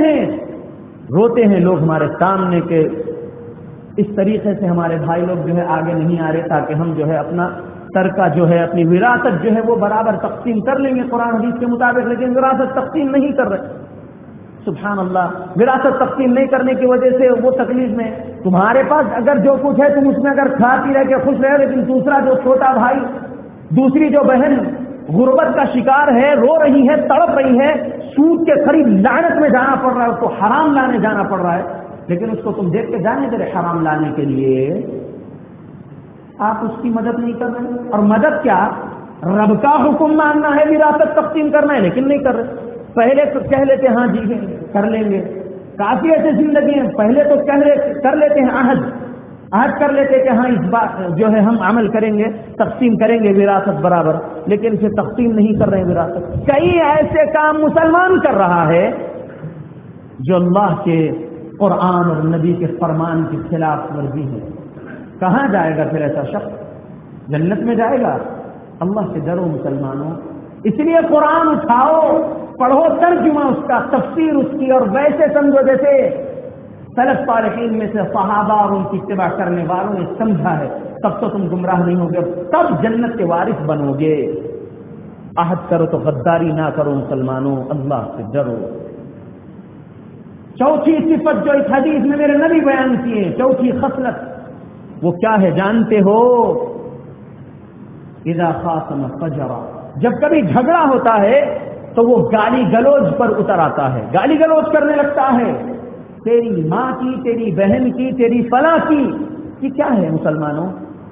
روتے ہیں لوگ ہمارے سامنے کے اس طریقے سے ہمارے بھائی لوگ جو ہے آگے نہیں آ رہے، تاکہ ہم جو ہے اپنا ترکہ جو ہے اپنی وراثت جو ہے وہ برابر تقسیم کر لیں گے قرآن حدیث کے مطابق، لیکن وراثت تقسیم نہیں کر رہے، سبحان اللہ۔ وراثت تقسیم نہیں کرنے کی وجہ سے وہ تکلیف میں، تمہارے پاس اگر جو کچھ ہے تم اس میں اگر کھا پی رہ کے خوش رہے، لیکن دوسرا جو چھوٹا بھائی، دوسری جو بہن غربت کا شکار ہے، رو رہی ہے، تڑپ رہی ہے، سود کے قریب لعنت میں جانا پڑ رہا ہے، اس کو حرام لانے جانا پڑ رہا ہے، لیکن اس کو تم دیکھ کے جانے دے رہے حرام لانے کے لیے، آپ اس کی مدد نہیں کر رہے۔ اور مدد کیا، رب کا حکم ماننا ہے، وراثت تقسیم کرنا ہے، لیکن نہیں کر رہے۔ پہلے تو کہہ لیتے ہاں جی کر لیں گے، کافی ایسے زندگی ہیں، پہلے تو کر لیتے ہیں عہد کر لیتے کہ ہاں اس بات جو ہے ہم عمل کریں گے، تقسیم کریں گے وراثت برابر، لیکن پھر تقسیم نہیں کر رہے ہیں وراثت۔ کئی ایسے کام مسلمان کر رہا ہے جو اللہ کے قرآن اور نبی کے فرمان کی خلاف ورزی ہے۔ کہاں جائے گا پھر ایسا شخص؟ جنت میں جائے گا؟ اللہ سے ڈرو مسلمانوں، اس لیے قرآن اٹھاؤ، پڑھو ترجمہ اس کا، تفسیر اس کی، اور ویسے سمجھو جیسے سلف صالحین میں سے صحابہ اور ان کی اتباع کرنے والوں نے سمجھا ہے، تب تو تم گمراہ نہیں ہوگے، تب جنت کے وارث بنو گے۔ عہد کرو تو غداری نہ کرو مسلمانوں، اللہ سے ڈرو۔ چوتھی صفت جو اس حدیث میں میرے نبی بیان کیے، چوتھی خصلت وہ کیا ہے جانتے ہو؟ اذا خاصم فجر، جب کبھی جھگڑا ہوتا ہے تو وہ گالی گلوچ پر اتر آتا ہے، گالی گلوچ کرنے لگتا ہے، تیری ماں کی، تیری بہن کی، تیری فلاں کی۔ یہ کیا ہے مسلمانوں؟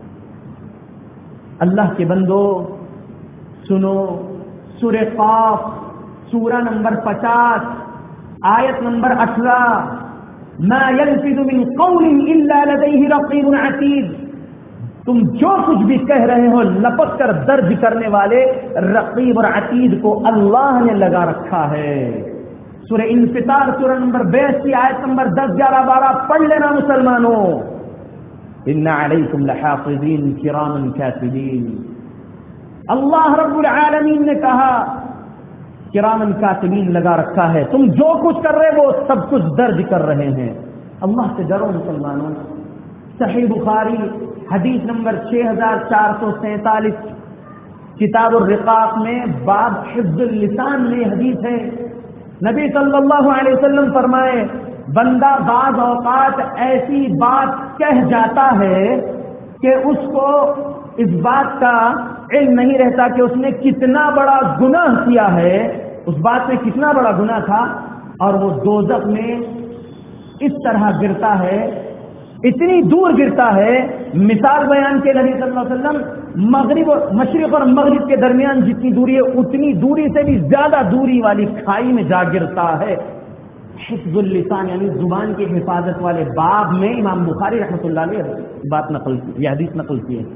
اللہ کے بندو سنو، سورہ قاف سورہ نمبر 50 آیت نمبر 18، ما يلفظ من قول الا لديه رقيب عتيد، تم جو کچھ بھی کہہ رہے ہو لپک کر درج کرنے والے رقیب اور عتید کو اللہ نے لگا رکھا ہے۔ سورہ انفطار سورہ نمبر 82 آیت نمبر 10، 11، 12 پڑھ لینا مسلمانوں۔ ان علیکم لحافظین کراما کاتبین، اللہ رب العالمین نے کہا کرامن کاتبین لگا رکھا ہے، تم جو کچھ کر رہے وہ سب کچھ درج کر رہے ہیں۔ اللہ سے ڈرو مسلمانوں۔ صحیح بخاری حدیث نمبر 6447 کتاب الرقاق میں باب حفظ اللسان میں حدیث ہے، نبی صلی اللہ علیہ وسلم فرمائے بندہ بعض اوقات ایسی بات کہہ جاتا ہے کہ اس کو اس بات کا علم نہیں رہتا کہ اس نے کتنا بڑا گناہ کیا ہے، اس بات میں کتنا بڑا گناہ تھا، اور وہ دوزخ میں اس طرح گرتا ہے، اتنی دور گرتا ہے۔ مثال بیان کے نبی صلی اللہ علیہ وسلم مغرب اور مشرق اور مغرب کے درمیان جتنی دوری ہے اتنی دوری سے بھی زیادہ دوری والی کھائی میں جا گرتا ہے۔ حفظ اللسان یعنی زبان کی حفاظت والے باب میں امام بخاری رحمۃ اللہ علیہ بات نقل کی، یہ حدیث نقل کی ہے۔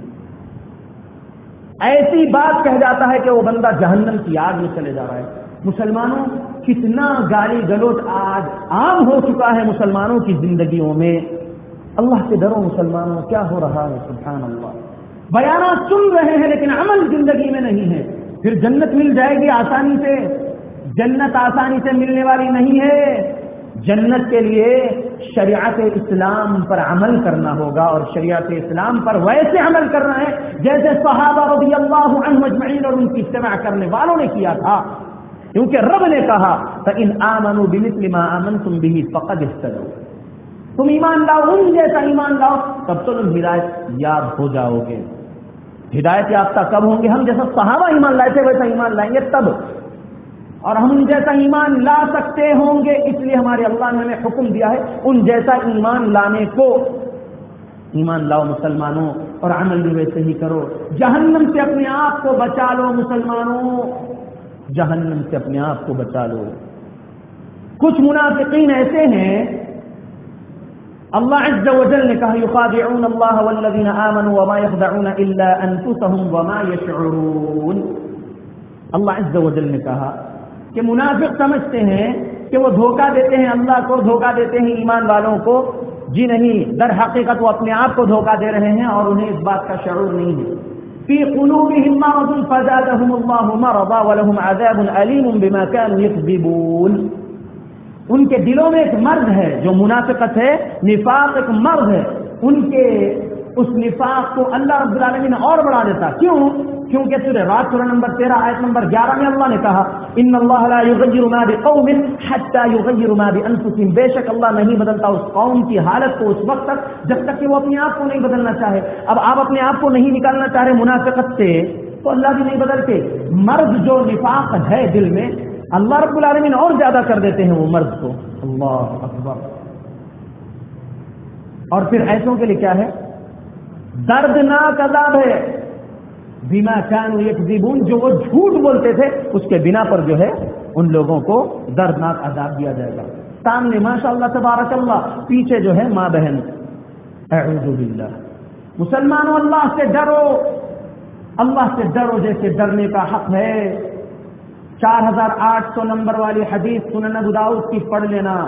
ایسی بات کہہ جاتا ہے کہ وہ بندہ جہنم کی آگ میں چلے جا رہا ہے۔ مسلمانوں کتنا گالی گلوچ آج عام ہو چکا ہے مسلمانوں کی زندگیوں میں۔ اللہ سے ڈرو مسلمانوں، کیا ہو رہا ہے، سبحان اللہ۔ بیانات سن رہے ہیں لیکن عمل زندگی میں نہیں ہے، پھر جنت مل جائے گی آسانی سے؟ جنت آسانی سے ملنے والی نہیں ہے۔ جنت کے لیے شریعت اسلام پر عمل کرنا ہوگا، اور شریعت اسلام پر ویسے عمل کرنا ہے جیسے صحابہ رضی اللہ عنہم اجمعین اور ان کی اتباع کرنے والوں نے کیا تھا، کیونکہ رب نے کہا فَإِنْ آمَنُوا بِمِثْلِ مَا آمَنْتُمْ بِهِ فَقَدِ اهْتَدَوْا، تم ایمان لاؤ، ان جیسا ایمان لاؤ، تب تو تم ہدایت یاب ہو جاؤ گے۔ ہدایت یافتہ کب ہوں گے؟ ہم جیسا صحابہ ایمان لائے تھے ویسا ایمان لائیں گے تب، اور ہم ان جیسا ایمان لا سکتے ہوں گے، اس لیے ہمارے اللہ نے ہمیں حکم دیا ہے ان جیسا ایمان لانے کو۔ ایمان لاؤ مسلمانوں، اور عمل بھی ویسے ہی کرو۔ جہنم سے اپنے آپ کو بچا لو مسلمانوں، جہنم سے اپنے آپ کو بچا لو۔ کچھ منافقین ایسے ہیں، اللہ عز و جل نے کہا یخادعون اللہ والذین آمنوا وما یخدعون الا انفسهم وما یشعرون۔ اللہ عز و جل نے کہا کہ منافق سمجھتے ہیں کہ وہ دھوکہ دیتے ہیں اللہ کو، دھوکہ دیتے ہیں ایمان والوں کو، جی نہیں، در حقیقت وہ اپنے آپ کو دھوکہ دے رہے ہیں اور انہیں اس بات کا شعور نہیں ہے۔ فی قلوبہم مرض فزادہم اللہ مرضا ولہم عذاب علیم بما كانوا یکذبون۔ ان کے دلوں میں ایک مرض ہے جو منافقت ہے، نفاق ایک مرض ہے، ان کے اس نفاق کو اللہ رب العالمین اور بڑھا دیتا۔ کیوں؟ کیونکہ سورہ رات سورہ نمبر 13 آیت نمبر 11 میں اللہ نے کہا ان اللہ لا یغیر ما بقوم حتى یغیروا ما بانفسهم، بے شک اللہ نہیں بدلتا اس قوم کی حالت کو اس وقت تک جب تک کہ وہ اپنے آپ کو نہیں بدلنا چاہے۔ اب آپ اپنے آپ کو نہیں نکالنا چاہ رہے منافقت سے تو اللہ بھی نہیں بدلتے۔ مرض جو نفاق ہے دل میں، اللہ رب العالمین اور زیادہ کر دیتے ہیں وہ مرض کو۔ اللہ اکبر۔ اور پھر ایسوں کے لیے کیا ہے؟ دردناک عذاب ہے، بما كانوا یکذبون، جو وہ جھوٹ بولتے تھے اس کے بنا پر جو ہے ان لوگوں کو دردناک عذاب دیا جائے گا۔ سامنے ماشاء اللہ تبارک اللہ، پیچھے جو ہے ماں بہن۔ اعوذ باللہ۔ مسلمانوں اللہ سے ڈرو، اللہ سے ڈرو جیسے ڈرنے کا حق ہے۔ 4800 نمبر والی حدیث سنن ابو داؤد کی پڑھ لینا۔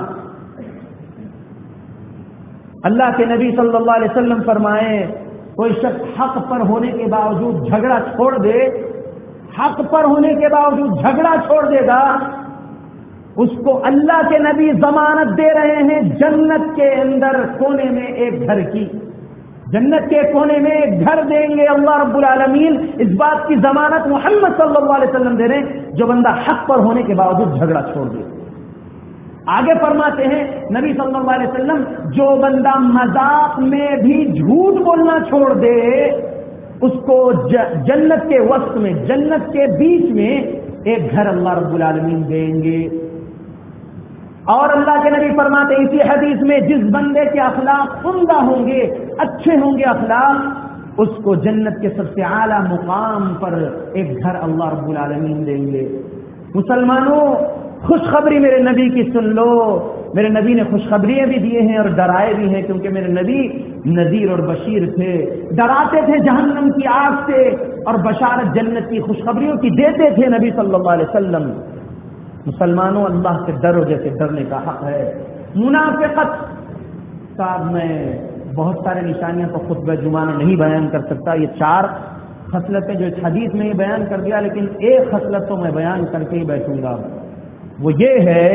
اللہ کے نبی صلی اللہ علیہ وسلم فرمائے کوئی شخص حق پر ہونے کے باوجود جھگڑا چھوڑ دے، حق پر ہونے کے باوجود جھگڑا چھوڑ دے گا، اس کو اللہ کے نبی ضمانت دے رہے ہیں جنت کے اندر کونے میں ایک گھر کی، جنت کے کونے میں ایک گھر دیں گے اللہ رب العالمین۔ اس بات کی ضمانت محمد صلی اللہ علیہ وسلم دے رہے ہیں جو بندہ حق پر ہونے کے باوجود جھگڑا چھوڑ دے۔ آگے فرماتے ہیں نبی صلی اللہ علیہ وسلم جو بندہ مذاق میں بھی جھوٹ بولنا چھوڑ دے اس کو جنت کے وسط میں، جنت کے بیچ میں ایک گھر اللہ رب العالمین دیں گے۔ اور اللہ کے نبی فرماتے ہیں اسی حدیث میں جس بندے کے اخلاق عمدہ ہوں گے، اچھے ہوں گے اخلاق، اس کو جنت کے سب سے اعلیٰ مقام پر ایک گھر اللہ رب العالمین دیں گے۔ مسلمانوں خوشخبری میرے نبی کی سن لو، میرے نبی نے خوشخبریاں بھی دیے ہیں اور ڈرائے بھی ہیں، کیونکہ میرے نبی نذیر اور بشیر تھے، ڈراتے تھے جہنم کی آگ سے اور بشارت جنت کی خوشخبریوں کی دیتے تھے نبی صلی اللہ علیہ وسلم۔ مسلمانوں اللہ سے ڈرو جیسے ڈرنے کا حق ہے۔ منافقت صاحب میں بہت سارے نشانیاں تو خطبہ جمعہ میں نہیں بیان کر سکتا، یہ 4 خصلتیں جو اس حدیث میں ہی بیان کر دیا، لیکن ایک خصلت تو میں بیان کر کے ہی بیٹھوں گا، وہ یہ ہے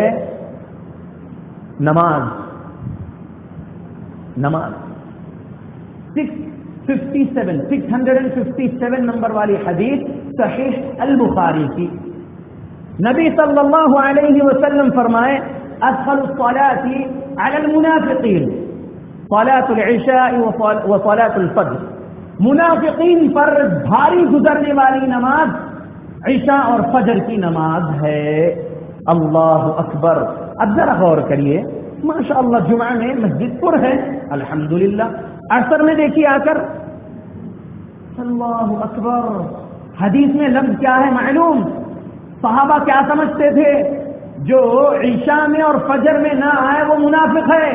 نماز۔ نماز 657 نمبر والی حدیث صحیح البخاری کی، نبی صلی اللہ علیہ وسلم فرمائے اثقل الصلاة على المنافقين صلاة العشاء وصلاة الفجر، منافقین پر بھاری گزرنے والی نماز عشاء اور فجر کی نماز ہے۔ اللہ اکبر۔ اب ذرا غور کریے، ماشاءاللہ جمعہ میں مسجد پر ہے الحمدللہ، عصر میں دیکھیے آ کر اللہ اکبر، حدیث میں لفظ کیا ہے معلوم؟ صحابہ کیا سمجھتے تھے؟ جو عشاء میں اور فجر میں نہ آئے وہ منافق ہے،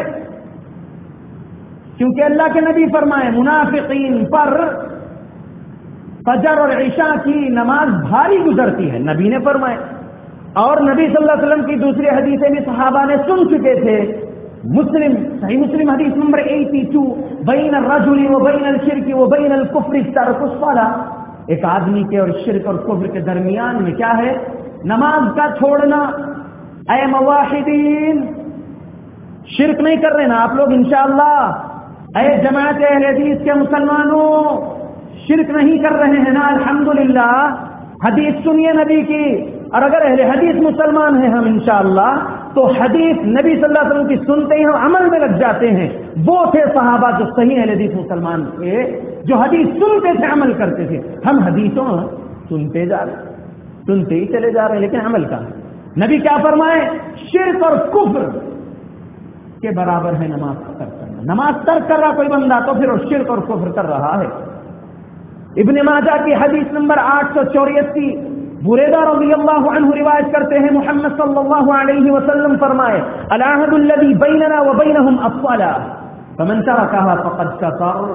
کیونکہ اللہ کے نبی فرمائے منافقین پر فجر اور عشاء کی نماز بھاری گزرتی ہے، نبی نے فرمائے۔ اور نبی صلی اللہ علیہ وسلم کی دوسری حدیثیں بھی صحابہ نے سن چکے تھے۔ مسلم، صحیح مسلم حدیث نمبر 82، بین الرجل وبین الشرک وبین الکفر ترک الصلاۃ، ایک آدمی کے اور شرک اور کفر کے درمیان میں کیا ہے؟ نماز کا چھوڑنا۔ اے موحدین، شرک نہیں کر رہے نا آپ لوگ انشاءاللہ؟ اے جماعت اہل حدیث کے مسلمانوں، شرک نہیں کر رہے ہیں نا الحمدللہ؟ حدیث سنیے نبی کی، اور اگر اہل حدیث مسلمان ہیں ہم انشاءاللہ تو حدیث نبی صلی اللہ علیہ وسلم کی سنتے ہی ہم عمل میں لگ جاتے ہیں۔ وہ تھے صحابہ جو صحیح اہل حدیث مسلمان تھے، جو حدیث سنتے تھے، عمل کرتے تھے۔ ہم حدیثوں سنتے جا رہے، سنتے ہی چلے جا رہے ہیں، لیکن عمل کا نبی کیا فرمائے؟ شرک اور کفر کے برابر ہے نماز ترک کرنا۔ نماز ترک کر رہا کوئی بندہ تو پھر وہ شرک اور کفر کر رہا ہے۔ ابن ماجہ کی حدیث نمبر 884، بریدہ رضی اللہ عنہ روایت کرتے ہیں، محمد صلی اللہ علیہ وسلم فرمائے العہد الذی بیننا وبینہم الصلاۃ فمن ترکها فقد کفر۔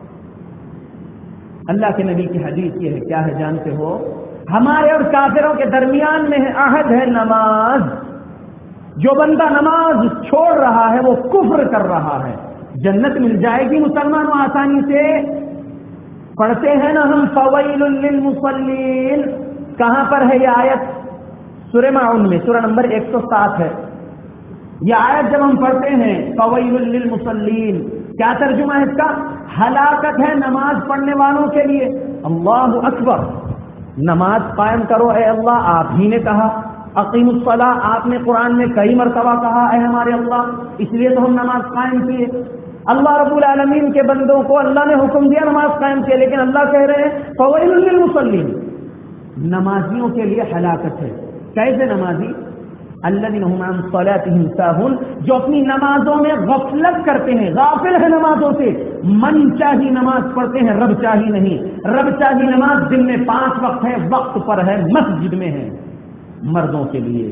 اللہ کے نبی کی حدیث یہ ہے، کیا ہے جانتے ہو؟ ہمارے اور کافروں کے درمیان میں عہد ہے نماز۔ جو بندہ نماز چھوڑ رہا ہے وہ کفر کر رہا ہے۔ جنت مل جائے گی مسلمانوں آسانی سے؟ پڑھتے ہیں نا ہم فویل للمصلین، کہاں پر ہے یہ آیت؟ سورہ ماعون میں، سورہ نمبر 107 ہے یہ آیت۔ جب ہم پڑھتے ہیں فویل للمصلین، کیا ترجمہ ہے اس کا؟ ہلاکت ہے نماز پڑھنے والوں کے لیے۔ اللہ اکبر۔ نماز قائم کرو اے اللہ، آپ ہی نے کہا۔ اقیم الصلاۃ آپ نے قرآن میں کئی مرتبہ کہا اے ہمارے اللہ، اس لیے تو ہم نماز قائم کیے۔ اللہ رب العالمین کے بندوں کو اللہ نے حکم دیا نماز قائم کیے، لیکن اللہ کہہ رہے ہیں فویل للمصلین، نمازیوں کے لیے ہلاکت ہے۔ کیسے نمازی؟ الذین هم عن صلاتهم ساہون، جو اپنی نمازوں میں غفلت کرتے ہیں، غافل ہے نمازوں سے۔ من چاہی نماز پڑھتے ہیں، رب چاہی نہیں۔ رب چاہی نماز دن میں 5 وقت ہے، وقت پر ہے، مسجد میں ہے، مردوں کے لیے۔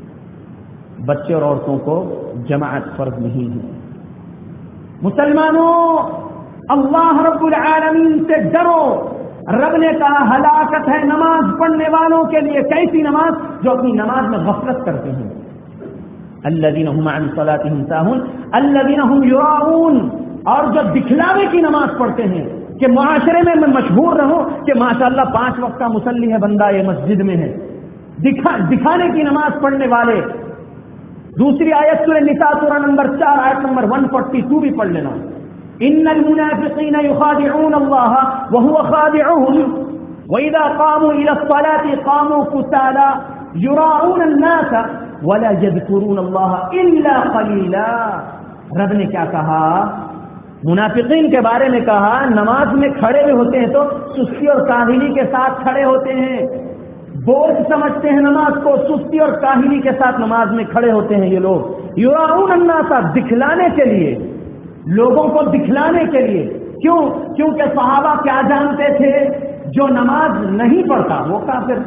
بچے اور عورتوں کو جماعت فرض نہیں ہے۔ مسلمانوں، اللہ رب العالمین سے ڈرو۔ رب نے کہا ہلاکت ہے نماز پڑھنے والوں کے لیے۔ کیسی نماز؟ جو اپنی نماز میں غفلت کرتے ہیں۔ الذین هم عن صلاتهم ساہون الذین هم یراؤون، اور جو دکھلاوے کی نماز پڑھتے ہیں کہ معاشرے میں میں مشہور رہوں کہ ماشاءاللہ 5 وقت کا مصلی ہے بندہ، یہ مسجد میں ہے، دکھانے کی نماز پڑھنے والے۔ دوسری آیت سورہ نساء سورہ نمبر 4 آیت نمبر 142 بھی پڑھ لینا۔ ان المنافقین یخادعون اللہ وهو خادعهم واذا قاموا الى الصلاة قاموا كسالى یراؤون الناس ولا يذكرون اللہ الا قلیلا۔ رب نے کیا کہا؟ منافقین کے بارے میں کہا نماز میں کھڑے ہوئے ہوتے ہیں تو سستی اور کاہلی کے ساتھ کھڑے ہوتے ہیں، بوجھ سمجھتے ہیں نماز کو، سستی اور کاہلی کے ساتھ نماز میں کھڑے ہوتے ہیں یہ لوگ۔ یراؤن الناس، دکھلانے کے لیے، لوگوں کو دکھلانے کے لیے۔ کیوں؟ کیونکہ صحابہ کیا جانتے تھے؟ جو نماز نہیں پڑھتا وہ کافر۔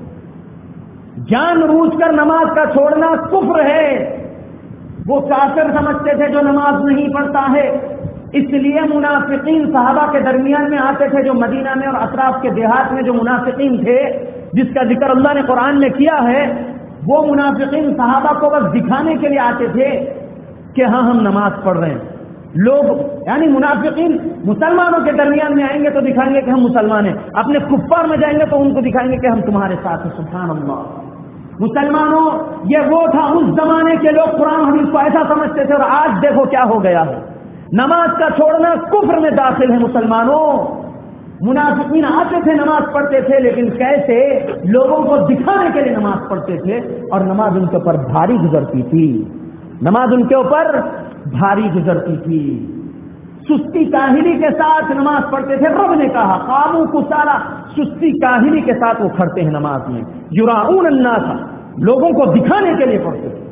جان بوجھ کر نماز کا چھوڑنا کفر ہے، وہ کافر سمجھتے تھے جو نماز نہیں پڑھتا ہے۔ اس لیے منافقین صحابہ کے درمیان میں آتے تھے، جو مدینہ میں اور اطراف کے دیہات میں جو منافقین تھے جس کا ذکر اللہ نے قرآن میں کیا ہے، وہ منافقین صحابہ کو بس دکھانے کے لیے آتے تھے کہ ہاں ہم نماز پڑھ رہے ہیں۔ لوگ یعنی منافقین مسلمانوں کے درمیان میں آئیں گے تو دکھائیں گے کہ ہم مسلمان ہیں، اپنے کفار میں جائیں گے تو ان کو دکھائیں گے کہ ہم تمہارے ساتھ ہیں۔ سبحان اللہ۔ مسلمانوں، یہ وہ تھا اس زمانے کے لوگ قرآن حدیث کو ایسا سمجھتے تھے، اور آج دیکھو کیا ہو گیا ہے۔ نماز کا چھوڑنا کفر میں داخل ہے مسلمانوں۔ منافقین آتے تھے نماز پڑھتے تھے، لیکن کیسے؟ لوگوں کو دکھانے کے لیے نماز پڑھتے تھے اور نماز ان کے اوپر بھاری گزرتی تھی۔ نماز ان کے اوپر بھاری گزرتی تھی، سستی کاہلی کے ساتھ نماز پڑھتے تھے. رب نے کہا قاموا کسالى، سستی کاہلی کے ساتھ وہ کھڑتے ہیں نماز میں. یراؤون الناس، لوگوں کو دکھانے کے لیے پڑھتے تھے.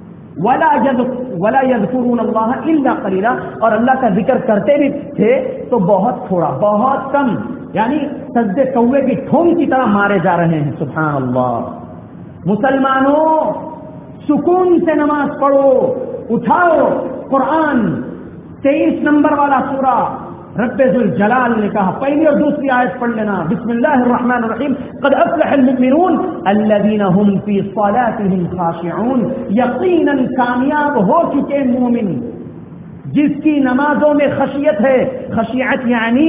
ولا يذكرون الله الا قليلا، اور اللہ کا ذکر کرتے بھی تھے تو بہت تھوڑا، بہت کم، یعنی سجدے کوے کی ٹھونگ کی طرح مارے جا رہے ہیں. سبحان اللہ. مسلمانوں سکون سے نماز پڑھو، اٹھاؤ قرآن 23 نمبر والا سورہ رب ذوالجلال نے کہا، پہلی اور دوسری آیت پڑھ لینا. بسم اللہ الرحمن الرحیم. قد افلح المؤمنون الذین هم فی صلاتهم خاشعون، یقیناً کامیاب ہو چکے مومن جس کی نمازوں میں خشیت ہے. خشیت یعنی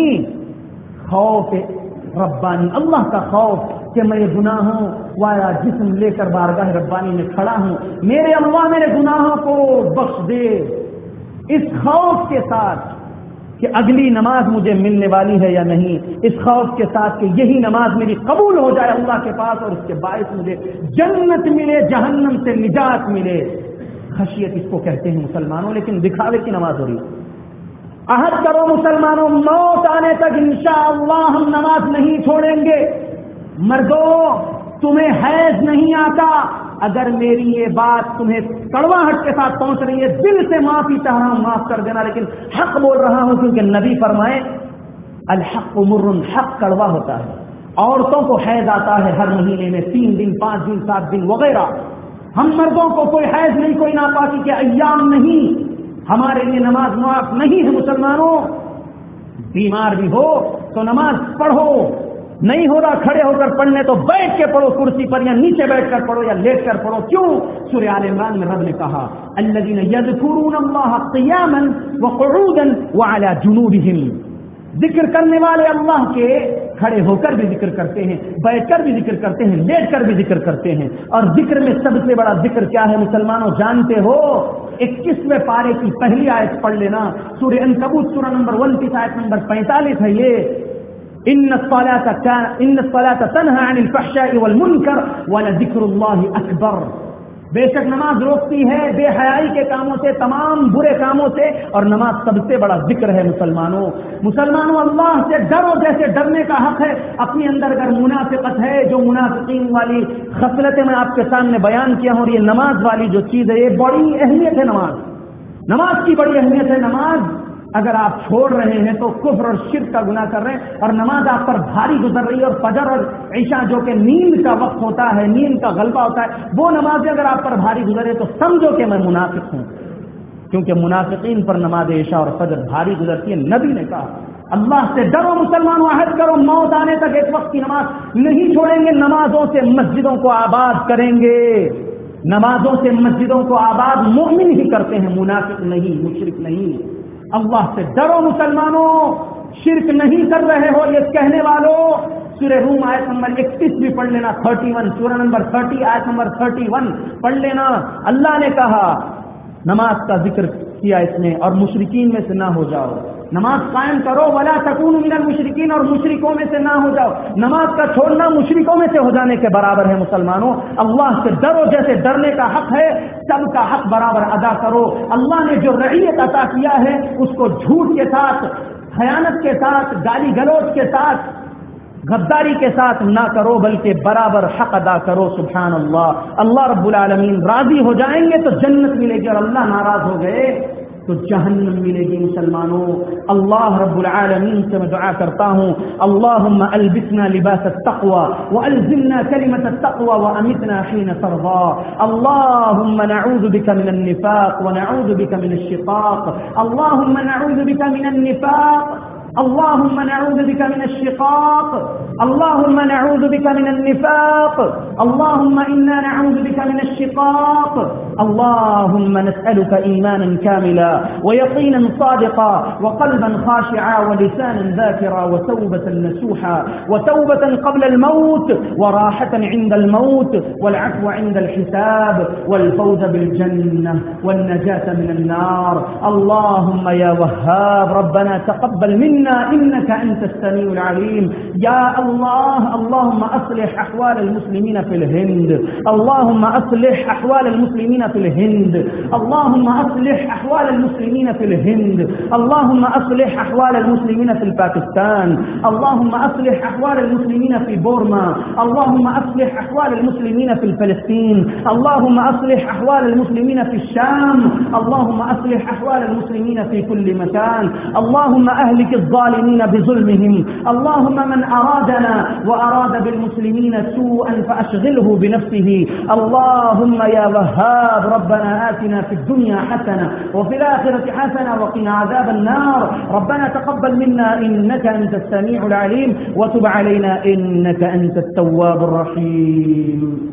خوف ربانی، اللہ کا خوف کہ میں گناہوں والا جسم لے کر بارگاہ ربانی میں کھڑا ہوں، میرے اللہ میرے گناہوں کو بخش دے. اس خوف کے ساتھ کہ اگلی نماز مجھے ملنے والی ہے یا نہیں، اس خوف کے ساتھ کہ یہی نماز میری قبول ہو جائے اللہ کے پاس اور اس کے باعث مجھے جنت ملے، جہنم سے نجات ملے. خشیت اس کو کہتے ہیں مسلمانوں. لیکن دکھاوے کی نماز ہو رہی. عہد کرو مسلمانوں، موت آنے تک انشاءاللہ ہم نماز نہیں چھوڑیں گے. مردوں تمہیں حیض نہیں آتا، اگر میری یہ بات تمہیں کڑواہٹ کے ساتھ پہنچ رہی ہے دل سے معافی چاہ رہا ہوں، معاف کر دینا، لیکن حق بول رہا ہوں کیونکہ نبی فرمائے الحق مر، حق کڑوا ہوتا ہے. عورتوں کو حیض آتا ہے ہر مہینے میں 3 دن 5 دن 7 دن وغیرہ. ہم مردوں کو کوئی حیض نہیں، کوئی ناپاکی کے ایام نہیں، ہمارے لیے نماز معاف نہیں ہے. مسلمانوں بیمار بھی ہو تو نماز پڑھو، نہیں ہو رہا کھڑے ہو کر پڑھنے تو بیٹھ کے پڑھو، کرسی پر یا نیچے بیٹھ کر پڑھو یا لیٹ کر پڑھو. کیوں؟ سورہ آل عمران میں رب نے کہا الذین یذکرون اللہ قیاما وقعودا وعلی جنوبہم، ذکر کرنے والے اللہ کے کھڑے ہو کر بھی ذکر کرتے ہیں، بیٹھ کر بھی ذکر کرتے ہیں، لیٹ کر بھی ذکر کرتے ہیں. اور ذکر میں سب سے بڑا ذکر کیا ہے مسلمانوں جانتے ہو؟ 21ویں پارے کی پہلی آیت پڑھ لینا، سورہ عنکبوت سورہ نمبر 29 آیت نمبر 45 ہے یہ. ان الصلاة تنہى عن الفحشاء والمنکر ولذکر اللہ اکبر. بے شک نماز روکتی ہے بے حیائی کے کاموں سے، تمام برے کاموں سے، اور نماز سب سے بڑا ذکر ہے. مسلمانوں اللہ سے ڈرو جیسے ڈرنے کا حق ہے. اپنے اندر اگر منافقت ہے، جو منافقین والی خصلتیں میں آپ کے سامنے بیان کیا ہوں، اور یہ نماز والی جو چیز ہے یہ بڑی اہمیت ہے. نماز کی بڑی اہمیت ہے. نماز اگر آپ چھوڑ رہے ہیں تو کفر اور شرک کا گناہ کر رہے ہیں، اور نماز آپ پر بھاری گزر رہی ہے، اور فجر اور عشاء جو کہ نیند کا وقت ہوتا ہے، نیند کا غلبہ ہوتا ہے، وہ نمازیں اگر آپ پر بھاری گزرے تو سمجھو کہ میں منافق ہوں، کیونکہ منافقین پر نماز عشاء اور فجر بھاری گزرتی ہے. نبی نے کہا اللہ سے ڈرو مسلمانوں، عہد کرو موت آنے تک ایک وقت کی نماز نہیں چھوڑیں گے. نمازوں سے مسجدوں کو آباد کریں گے. نمازوں سے مسجدوں کو آباد مومن ہی کرتے ہیں، منافق نہیں، مشرک نہیں. اللہ سے ڈرو مسلمانوں، شرک نہیں کر رہے ہو یہ کہنے والوں. سورہ روم آیت نمبر 31 بھی پڑھ لینا، 31 سورہ نمبر 30 آیت نمبر 31 پڑھ لینا. اللہ نے کہا نماز کا ذکر کیا اس میں، اور مشرکین میں سے نہ ہو جاؤ. نماز قائم کرو، ولا تکونوا من المشرکین، اور مشرکوں میں سے نہ ہو جاؤ. نماز کا چھوڑنا مشرکوں میں سے ہو جانے کے برابر ہے. مسلمانوں اللہ سے ڈرو جیسے ڈرنے کا حق ہے، سب کا حق برابر ادا کرو. اللہ نے جو رعیت عطا کیا ہے اس کو جھوٹ کے ساتھ، خیانت کے ساتھ، گالی گلوچ کے ساتھ، غداری کے ساتھ نہ کرو، بلکہ برابر حق ادا کرو. سبحان اللہ. اللہ رب العالمین راضی ہو جائیں گے تو جنت ملے گی، اور اللہ ناراض ہو گئے تو جہنم ملے گی. مسلمانوں اللہ رب العالمین سے میں دعا کرتا ہوں اللہم البسنا لباس التقوى والزمنا کلمة التقوى وامتنا حين ترضى. اللہم نعوذ بك من النفاق ونعوذ بك من الشقاق. اللہم نعوذ بك من النفاق، اللهم نعوذ بك من الشقاق، اللهم نعوذ بك من النفاق، اللهم إنا نعوذ بك من الشقاق. اللهم نسألك إيمانا كاملا ويقينا صادقا وقلبا خاشعا ولسانا ذاكرا وتوبة نسوحا وتوبة قبل الموت وراحة عند الموت والعفو عند الحساب والفوز بالجنة والنجاة من النار. اللهم يا وهاب ربنا تقبل منا منا إنك أنت السميع العليم. يا الله، اللهم أصلح أحوال المسلمين في الهند، اللهم أصلح أحوال المسلمين في الهند، اللهم أصلح أحوال المسلمين في الهند، اللهم أصلح أحوال المسلمين في باكستان، اللهم أصلح أحوال المسلمين في بورما، اللهم أصلح أحوال المسلمين في فلسطين، اللهم أصلح أحوال المسلمين في الشام، اللهم أصلح أحوال المسلمين في كل مكان. اللهم أهلك الظالمين بظلمهم، اللهم من أرادنا وأراد بالمسلمين سوءا فأشغله بنفسه. اللهم يا وهاب ربنا آتنا في الدنيا حسنة وفي الآخرة حسنة وقنا عذاب النار. ربنا تقبل منا إنك أنت السميع العليم وتب علينا إنك أنت التواب الرحيم.